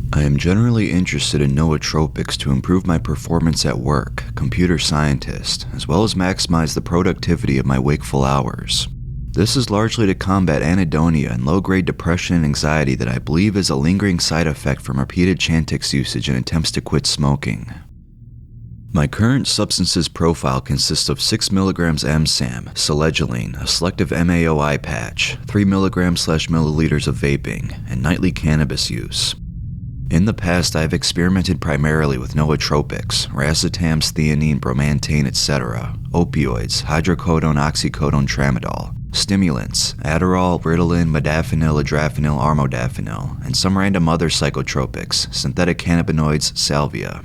I am generally interested in nootropics to improve my performance at work, computer scientist, as well as maximize the productivity of my wakeful hours. This is largely to combat anhedonia and low-grade depression and anxiety that I believe is a lingering side effect from repeated Chantix usage and attempts to quit smoking. My current substances profile consists of 6 mg MSAM, selegiline, a selective MAOI patch, 3 mg/milliliters of vaping, and nightly cannabis use. In the past, I have experimented primarily with nootropics, racetams, theanine, bromantane, etc., opioids, hydrocodone, oxycodone, tramadol, stimulants, Adderall, Ritalin, modafinil, adrafinil, armodafinil, and some random other psychotropics, synthetic cannabinoids, salvia.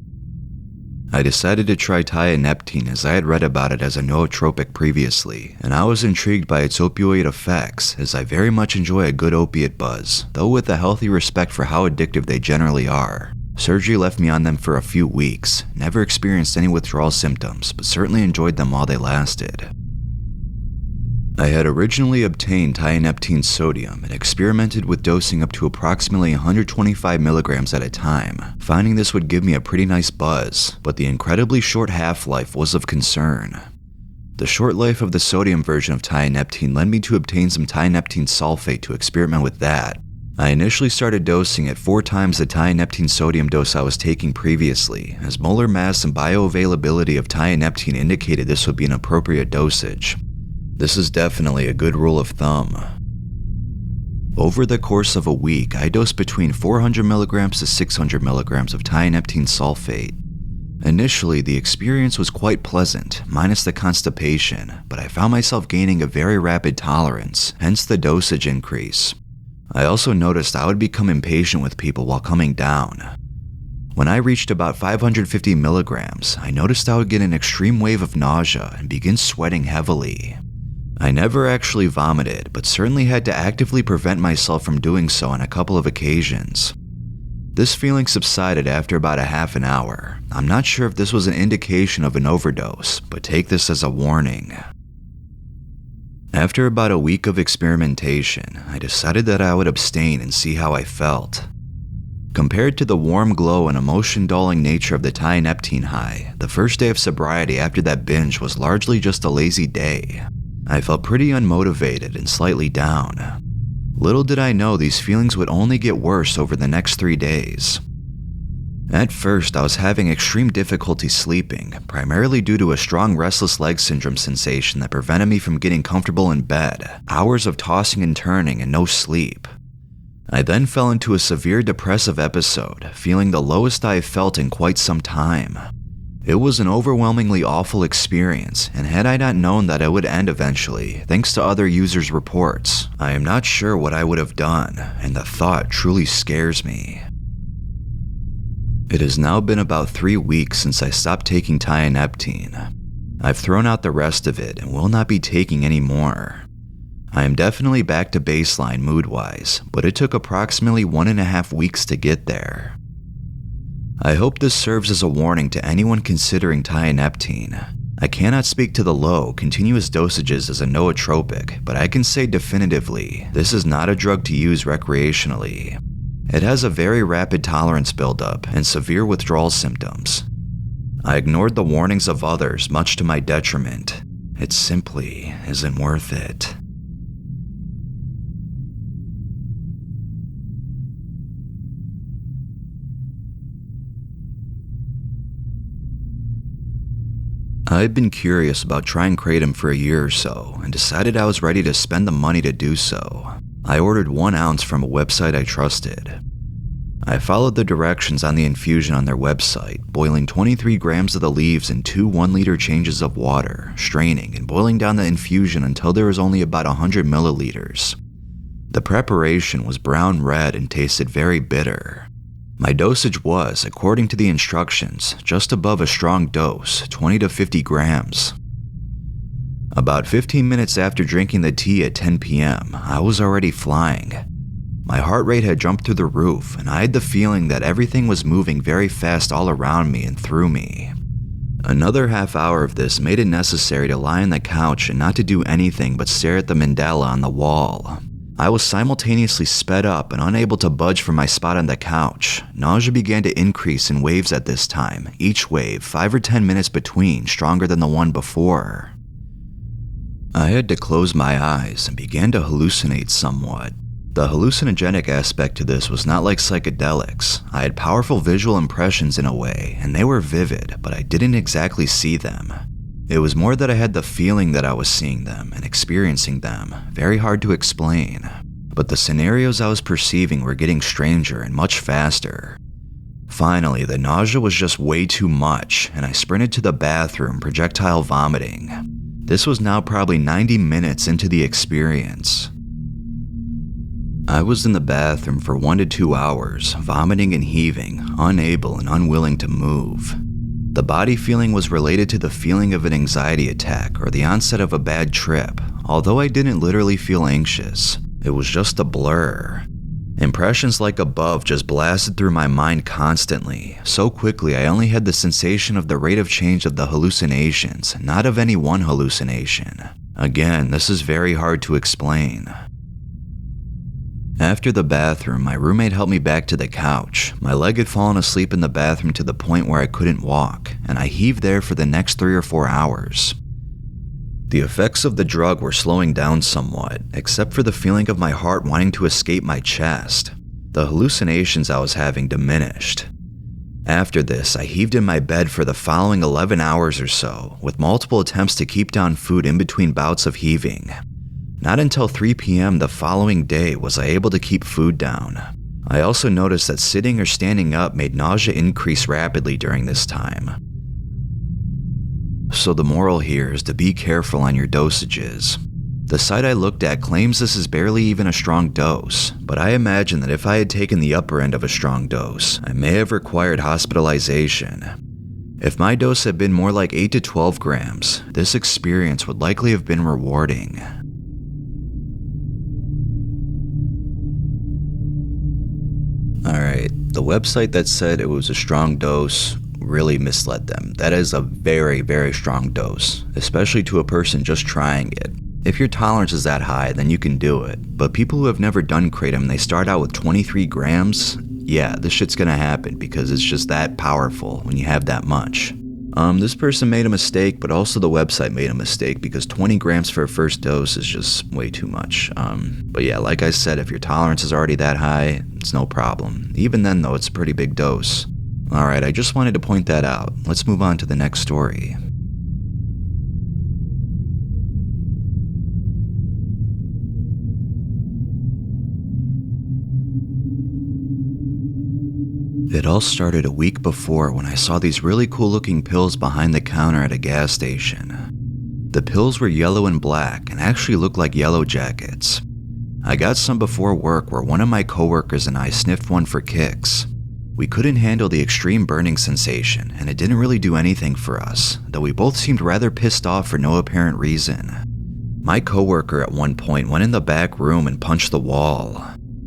I decided to try tianeptine as I had read about it as a nootropic previously, and I was intrigued by its opioid effects as I very much enjoy a good opiate buzz, though with a healthy respect for how addictive they generally are. Surgery left me on them for a few weeks, never experienced any withdrawal symptoms, but certainly enjoyed them while they lasted. I had originally obtained tianeptine sodium and experimented with dosing up to approximately 125 mg at a time, finding this would give me a pretty nice buzz, but the incredibly short half-life was of concern. The short life of the sodium version of tianeptine led me to obtain some tianeptine sulfate to experiment with that. I initially started dosing at 4 times the tianeptine sodium dose I was taking previously, as molar mass and bioavailability of tianeptine indicated this would be an appropriate dosage. This is definitely a good rule of thumb. Over the course of a week, I dosed between 400 mg to 600 mg of tianeptine sulfate. Initially, the experience was quite pleasant, minus the constipation, but I found myself gaining a very rapid tolerance, hence the dosage increase. I also noticed I would become impatient with people while coming down. When I reached about 550 mg, I noticed I would get an extreme wave of nausea and begin sweating heavily. I never actually vomited, but certainly had to actively prevent myself from doing so on a couple of occasions. This feeling subsided after about a half an hour. I'm not sure if this was an indication of an overdose, but take this as a warning. After about a week of experimentation, I decided that I would abstain and see how I felt. Compared to the warm glow and emotion-dulling nature of the tianeptine high, the first day of sobriety after that binge was largely just a lazy day. I felt pretty unmotivated and slightly down. Little did I know these feelings would only get worse over the next 3 days. At first, I was having extreme difficulty sleeping, primarily due to a strong restless leg syndrome sensation that prevented me from getting comfortable in bed, hours of tossing and turning and no sleep. I then fell into a severe depressive episode, feeling the lowest I have felt in quite some time. It was an overwhelmingly awful experience, and had I not known that it would end eventually, thanks to other users' reports, I am not sure what I would have done, and the thought truly scares me. It has now been about 3 weeks since I stopped taking tianeptine. I've thrown out the rest of it and will not be taking any more. I am definitely back to baseline mood-wise, but it took approximately 1.5 weeks to get there. I hope this serves as a warning to anyone considering tianeptine. I cannot speak to the low, continuous dosages as a nootropic, but I can say definitively, this is not a drug to use recreationally. It has a very rapid tolerance buildup and severe withdrawal symptoms. I ignored the warnings of others, much to my detriment. It simply isn't worth it. I had been curious about trying kratom for a year or so and decided I was ready to spend the money to do so. I ordered 1 ounce from a website I trusted. I followed the directions on the infusion on their website, boiling 23 grams of the leaves in 2 1-liter changes of water, straining and boiling down the infusion until there was only about 100 milliliters. The preparation was brown-red and tasted very bitter. My dosage was, according to the instructions, just above a strong dose, 20 to 50 grams. About 15 minutes after drinking the tea at 10 p.m., I was already flying. My heart rate had jumped through the roof, and I had the feeling that everything was moving very fast all around me and through me. Another half hour of this made it necessary to lie on the couch and not to do anything but stare at the mandala on the wall. I was simultaneously sped up and unable to budge from my spot on the couch. Nausea began to increase in waves at this time, each wave 5 or 10 minutes between, stronger than the one before. I had to close my eyes and began to hallucinate somewhat. The hallucinogenic aspect to this was not like psychedelics. I had powerful visual impressions in a way, and they were vivid, but I didn't exactly see them. It was more that I had the feeling that I was seeing them and experiencing them, very hard to explain. But the scenarios I was perceiving were getting stranger and much faster. Finally, the nausea was just way too much, and I sprinted to the bathroom, projectile vomiting. This was now probably 90 minutes into the experience. I was in the bathroom for 1 to 2 hours, vomiting and heaving, unable and unwilling to move. The body feeling was related to the feeling of an anxiety attack or the onset of a bad trip, although I didn't literally feel anxious. It was just a blur. Impressions like above just blasted through my mind constantly. So quickly I only had the sensation of the rate of change of the hallucinations, not of any one hallucination. Again, this is very hard to explain. After the bathroom, my roommate helped me back to the couch. My leg had fallen asleep in the bathroom to the point where I couldn't walk, and I heaved there for the next 3 or 4 hours. The effects of the drug were slowing down somewhat, except for the feeling of my heart wanting to escape my chest. The hallucinations I was having diminished. After this, I heaved in my bed for the following 11 hours or so, with multiple attempts to keep down food in between bouts of heaving. Not until 3 p.m. the following day was I able to keep food down. I also noticed that sitting or standing up made nausea increase rapidly during this time. So the moral here is to be careful on your dosages. The site I looked at claims this is barely even a strong dose, but I imagine that if I had taken the upper end of a strong dose, I may have required hospitalization. If my dose had been more like 8 to 12 grams, this experience would likely have been rewarding. Alright, the website that said it was a strong dose really misled them. That is a very, very strong dose, especially to a person just trying it. If your tolerance is that high, then you can do it. But people who have never done kratom, they start out with 23 grams, yeah, this shit's gonna happen because it's just that powerful when you have that much. This person made a mistake, but also the website made a mistake because 20 grams for a first dose is just way too much. But yeah, like I said, if your tolerance is already that high, it's no problem. Even then though, it's a pretty big dose. Alright, I just wanted to point that out. Let's move on to the next story. It all started a week before when I saw these really cool looking pills behind the counter at a gas station. The pills were yellow and black and actually looked like yellow jackets. I got some before work where one of my coworkers and I sniffed one for kicks. We couldn't handle the extreme burning sensation and it didn't really do anything for us, though we both seemed rather pissed off for no apparent reason. My coworker at one point went in the back room and punched the wall.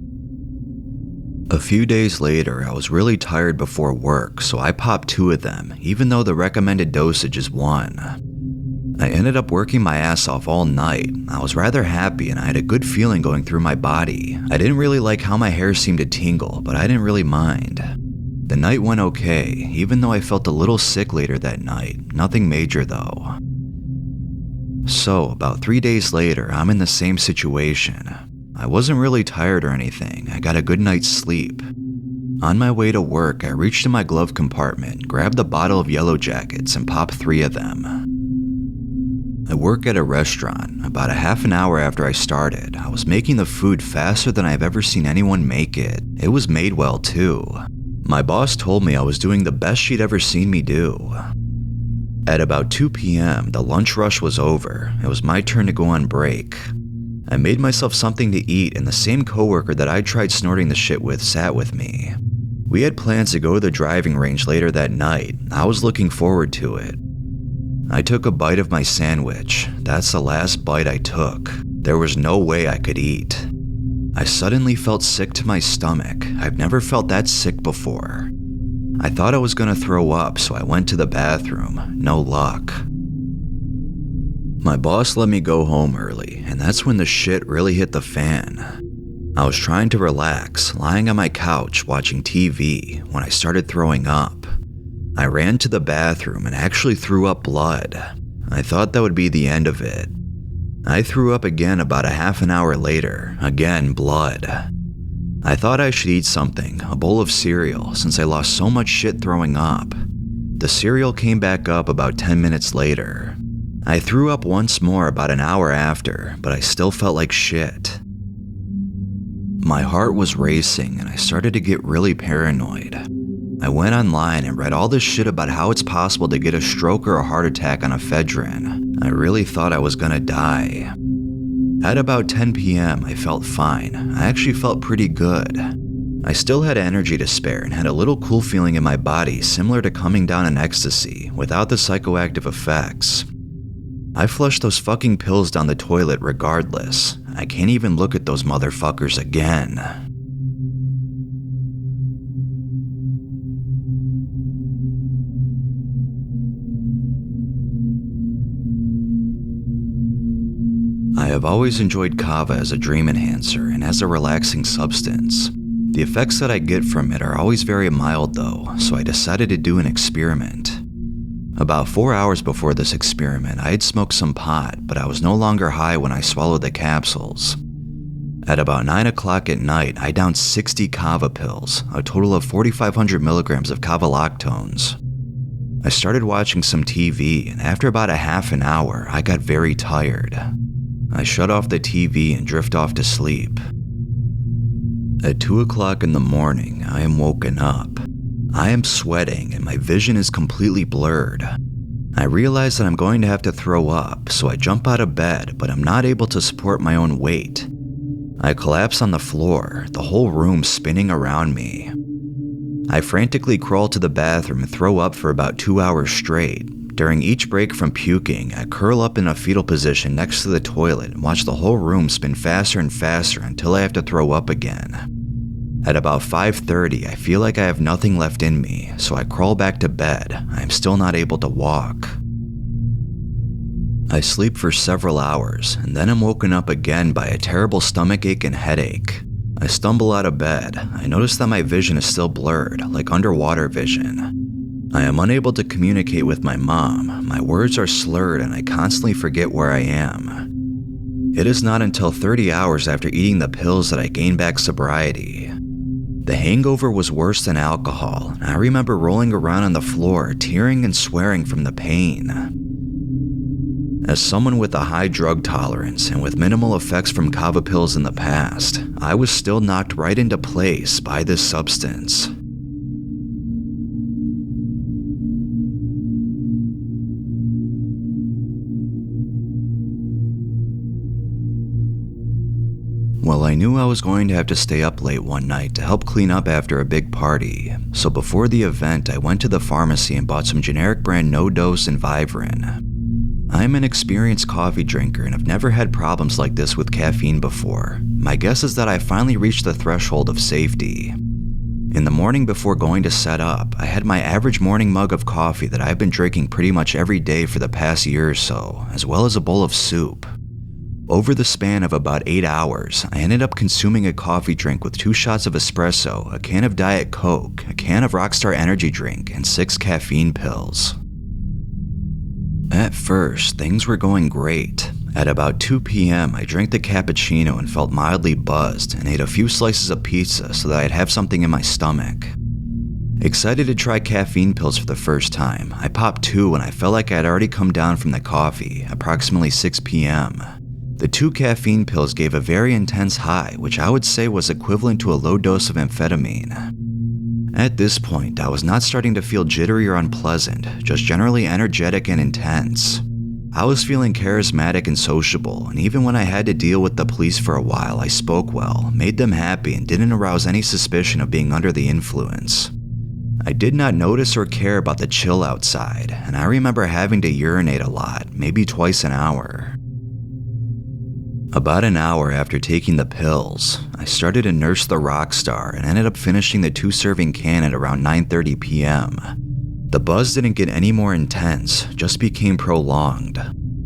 A few days later, I was really tired before work, so I popped 2 of them, even though the recommended dosage is 1. I ended up working my ass off all night. I was rather happy and I had a good feeling going through my body. I didn't really like how my hair seemed to tingle, but I didn't really mind. The night went okay, even though I felt a little sick later that night. Nothing major though. So, about 3 days later, I'm in the same situation. I wasn't really tired or anything. I got a good night's sleep. On my way to work, I reached in my glove compartment, grabbed a bottle of Yellow Jackets, and popped 3 of them. I work at a restaurant. About a half an hour after I started, I was making the food faster than I've ever seen anyone make it. It was made well too. My boss told me I was doing the best she'd ever seen me do. At about 2 p.m., the lunch rush was over. It was my turn to go on break. I made myself something to eat and the same coworker that I tried snorting the shit with sat with me. We had plans to go to the driving range later that night. I was looking forward to it. I took a bite of my sandwich. That's the last bite I took. There was no way I could eat. I suddenly felt sick to my stomach. I've never felt that sick before. I thought I was gonna throw up, so I went to the bathroom. No luck. My boss let me go home early, and that's when the shit really hit the fan. I was trying to relax, lying on my couch watching TV, when I started throwing up. I ran to the bathroom and actually threw up blood. I thought that would be the end of it. I threw up again about a half an hour later, again blood. I thought I should eat something, a bowl of cereal, since I lost so much shit throwing up. The cereal came back up about 10 minutes later. I threw up once more about an hour after, but I still felt like shit. My heart was racing and I started to get really paranoid. I went online and read all this shit about how it's possible to get a stroke or a heart attack on ephedrine. I really thought I was gonna die. At about 10 p.m., I felt fine. I actually felt pretty good. I still had energy to spare and had a little cool feeling in my body similar to coming down in ecstasy without the psychoactive effects. I flushed those fucking pills down the toilet regardless. I can't even look at those motherfuckers again. I have always enjoyed kava as a dream enhancer and as a relaxing substance. The effects that I get from it are always very mild though, so I decided to do an experiment. About 4 hours before this experiment, I had smoked some pot, but I was no longer high when I swallowed the capsules. At about 9 o'clock at night, I downed 60 kava pills, a total of 4,500 milligrams of kavalactones. I started watching some TV, and after about a half an hour, I got very tired. I shut off the TV and drift off to sleep. At 2 o'clock in the morning, I am woken up. I am sweating and my vision is completely blurred. I realize that I'm going to have to throw up, so I jump out of bed, but I'm not able to support my own weight. I collapse on the floor, the whole room spinning around me. I frantically crawl to the bathroom and throw up for about 2 hours straight. During each break from puking, I curl up in a fetal position next to the toilet and watch the whole room spin faster and faster until I have to throw up again. At about 5:30, I feel like I have nothing left in me, so I crawl back to bed. I am still not able to walk. I sleep for several hours, and then I'm woken up again by a terrible stomachache and headache. I stumble out of bed. I notice that my vision is still blurred, like underwater vision. I am unable to communicate with my mom. My words are slurred and I constantly forget where I am. It is not until 30 hours after eating the pills that I gain back sobriety. The hangover was worse than alcohol, and I remember rolling around on the floor, tearing and swearing from the pain. As someone with a high drug tolerance and with minimal effects from kava pills in the past, I was still knocked right into place by this substance. Well, I knew I was going to have to stay up late one night to help clean up after a big party, so before the event I went to the pharmacy and bought some generic brand no-dose and Vivarin. I'm an experienced coffee drinker and have never had problems like this with caffeine before. My guess is that I finally reached the threshold of safety. In the morning before going to set up, I had my average morning mug of coffee that I've been drinking pretty much every day for the past year or so, as well as a bowl of soup. Over the span of about 8 hours, I ended up consuming a coffee drink with 2 shots of espresso, a can of Diet Coke, a can of Rockstar energy drink, and 6 caffeine pills. At first, things were going great. At about 2 p.m., I drank the cappuccino and felt mildly buzzed and ate a few slices of pizza so that I'd have something in my stomach. Excited to try caffeine pills for the first time, I popped 2 and I felt like I had already come down from the coffee, approximately 6 p.m. The 2 caffeine pills gave a very intense high, which I would say was equivalent to a low dose of amphetamine. At this point, I was not starting to feel jittery or unpleasant, just generally energetic and intense. I was feeling charismatic and sociable, and even when I had to deal with the police for a while, I spoke well, made them happy, and didn't arouse any suspicion of being under the influence. I did not notice or care about the chill outside, and I remember having to urinate a lot, maybe twice an hour. About an hour after taking the pills, I started to nurse the Rockstar and ended up finishing the 2-serving can at around 9:30 p.m. The buzz didn't get any more intense, just became prolonged.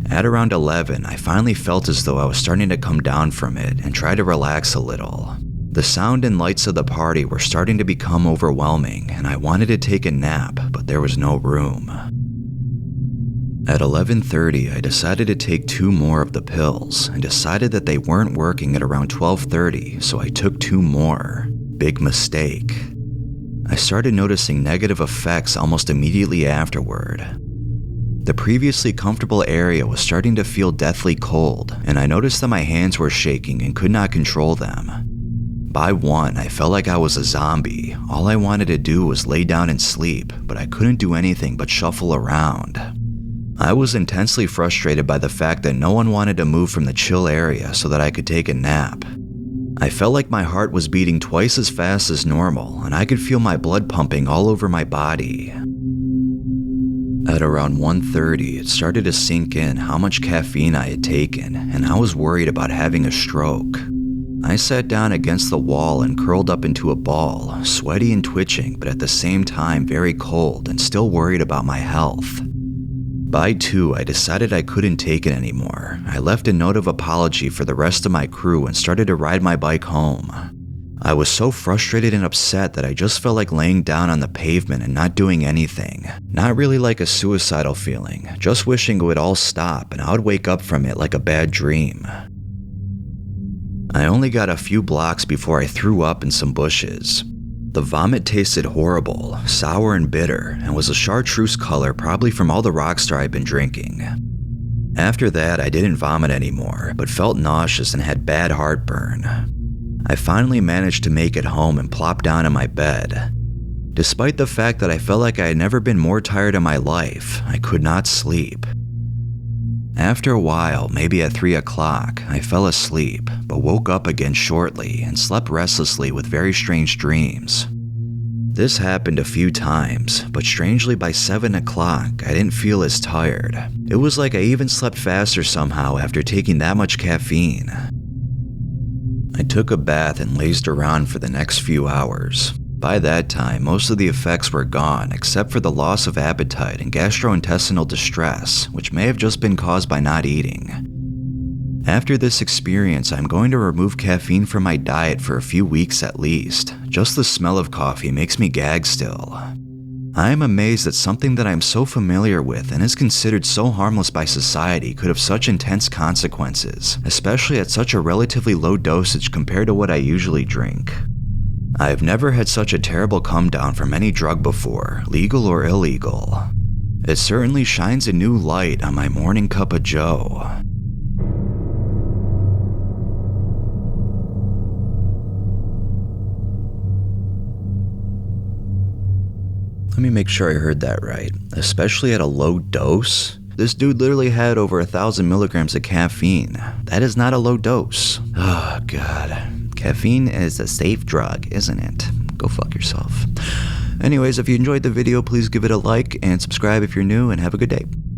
At around 11, I finally felt as though I was starting to come down from it and tried to relax a little. The sound and lights of the party were starting to become overwhelming, and I wanted to take a nap, but there was no room. At 11:30, I decided to take 2 more of the pills and decided that they weren't working at around 12:30, so I took 2 more. Big mistake. I started noticing negative effects almost immediately afterward. The previously comfortable area was starting to feel deathly cold, and I noticed that my hands were shaking and could not control them. By 1, I felt like I was a zombie. All I wanted to do was lay down and sleep, but I couldn't do anything but shuffle around. I was intensely frustrated by the fact that no one wanted to move from the chill area so that I could take a nap. I felt like my heart was beating twice as fast as normal, and I could feel my blood pumping all over my body. At around 1:30, it started to sink in how much caffeine I had taken, and I was worried about having a stroke. I sat down against the wall and curled up into a ball, sweaty and twitching, but at the same time very cold and still worried about my health. By 2, I decided I couldn't take it anymore. I left a note of apology for the rest of my crew and started to ride my bike home. I was so frustrated and upset that I just felt like laying down on the pavement and not doing anything. Not really like a suicidal feeling, just wishing it would all stop and I would wake up from it like a bad dream. I only got a few blocks before I threw up in some bushes. The vomit tasted horrible, sour and bitter, and was a chartreuse color probably from all the Rockstar I'd been drinking. After that, I didn't vomit anymore, but felt nauseous and had bad heartburn. I finally managed to make it home and plop down in my bed. Despite the fact that I felt like I had never been more tired in my life, I could not sleep. After a while, maybe at 3 o'clock, I fell asleep, but woke up again shortly and slept restlessly with very strange dreams. This happened a few times, but strangely by 7 o'clock, I didn't feel as tired. It was like I even slept faster somehow after taking that much caffeine. I took a bath and lazed around for the next few hours. By that time, most of the effects were gone except for the loss of appetite and gastrointestinal distress, which may have just been caused by not eating. After this experience, I'm going to remove caffeine from my diet for a few weeks at least. Just the smell of coffee makes me gag still. I am amazed that something that I'm so familiar with and is considered so harmless by society could have such intense consequences, especially at such a relatively low dosage compared to what I usually drink. I've never had such a terrible come down from any drug before, legal or illegal. It certainly shines a new light on my morning cup of joe. Let me make sure I heard that right. Especially at a low dose? This dude literally had over 1,000 milligrams of caffeine. That is not a low dose. Oh, God. Caffeine is a safe drug, isn't it? Go fuck yourself. Anyways, if you enjoyed the video, please give it a like and subscribe if you're new, and have a good day.